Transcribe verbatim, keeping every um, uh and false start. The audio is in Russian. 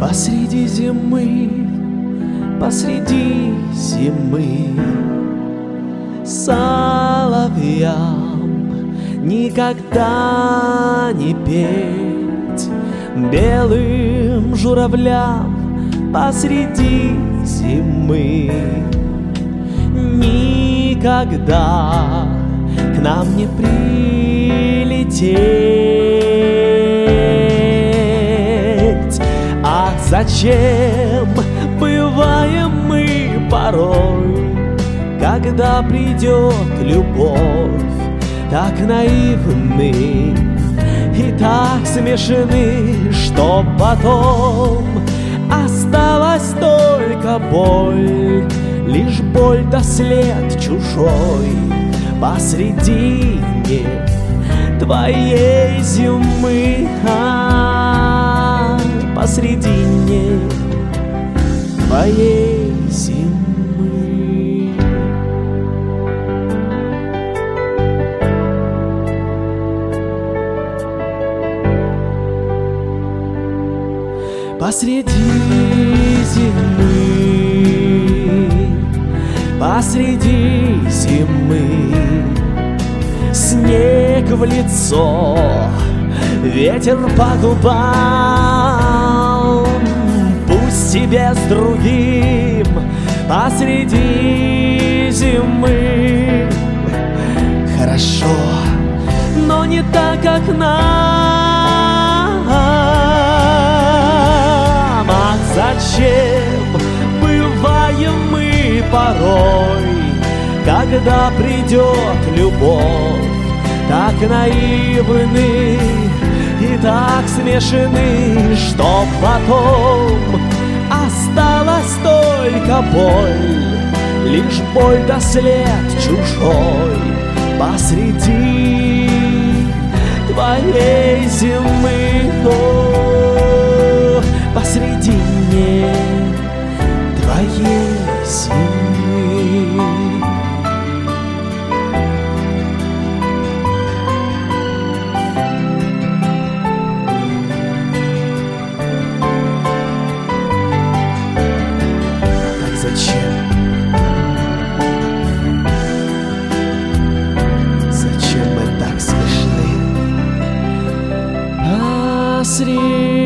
Посреди зимы, посреди зимы соловьям никогда не петь, белым журавлям посреди зимы никогда к нам не прилететь. А зачем бываем мы порой, когда придет любовь, так наивны и так смешны, что потом осталась только боль, лишь боль да след чужой посредине твоей зимы, а, посредине твоей зимы. Посреди зимы, посреди зимы снег в лицо, ветер по губам. Пусть тебе с другим посреди зимы хорошо, но не так, как нам. Ах, зачем бываем мы порой, когда придет любовь, так наивны и так смешны, что потом осталась только боль, лишь боль да след чужой посреди твоей зимы, о, посредине твоей зимы. Так зачем? Зачем мы так смешны? Посреди